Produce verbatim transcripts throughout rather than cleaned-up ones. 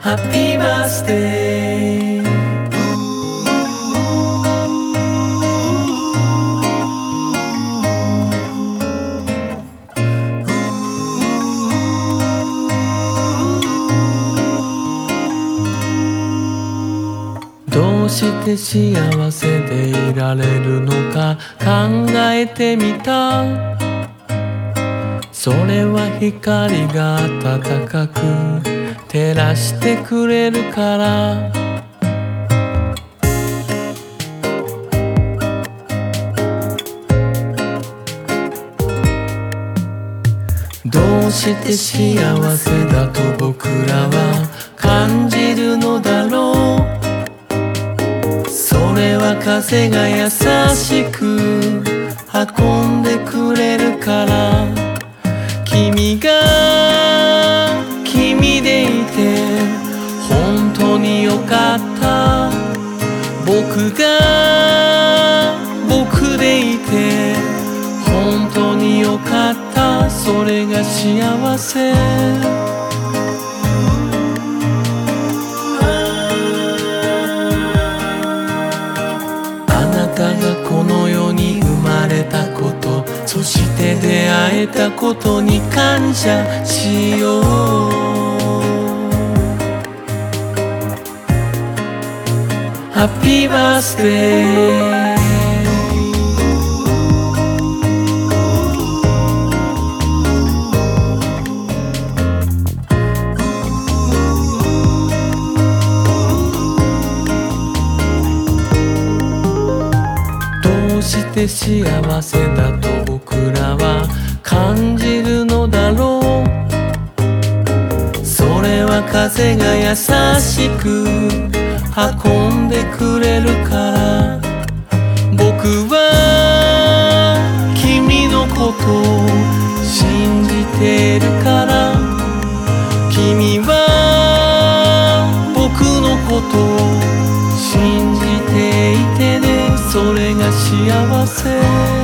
Happy birthdayどうして幸せでいられるのか考えてみた。それは光が暖かく照らしてくれるから。どうして幸せだと僕らは感じるのだろう。それは風が優しく運んでくれるから。君が君でいて本当によかった。僕が僕でいて本当によかった。それが幸せ。あなたがこの世に生まれたこと、そして出会えたことに感謝しよう。Happy birthdayどうして幸せだと僕らは感じるのだろう。それは風が優しく運んでくれるから。僕は君のことを信じているから。君は僕のことを信じていてね。それが幸せ。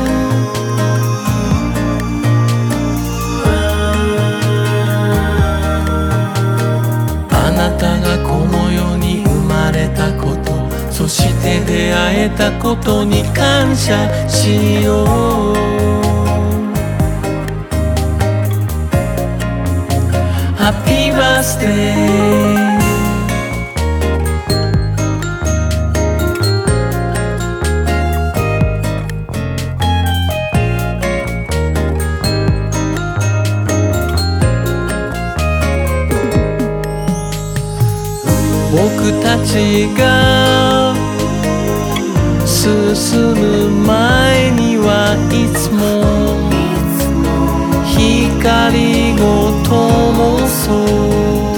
あなたがこの世に生まれたこと、そして出会えたことに感謝しよう。Happy birthday僕たちが進む前にはいつも光を灯そう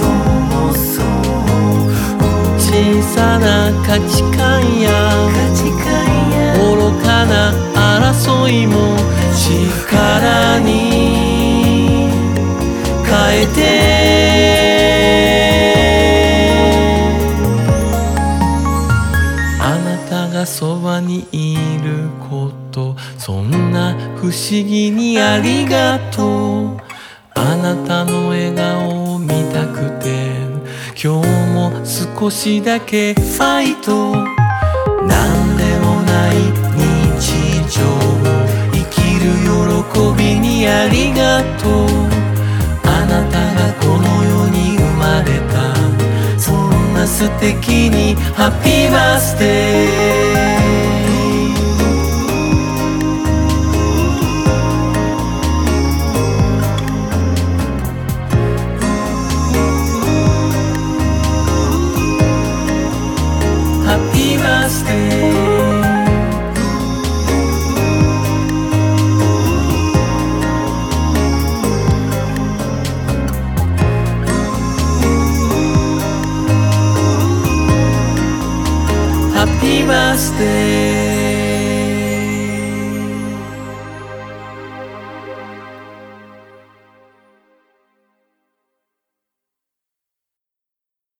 小さな価値観や愚かな争いも力に変えてそばにいること、そんな不思議にありがとう。あなたの笑顔を見たくて今日も少しだけファイト。なんでもない日常を生きる喜びにありがとう。あなたがこの世に生まれたそんな素敵にハッピーバースデーHappy birthday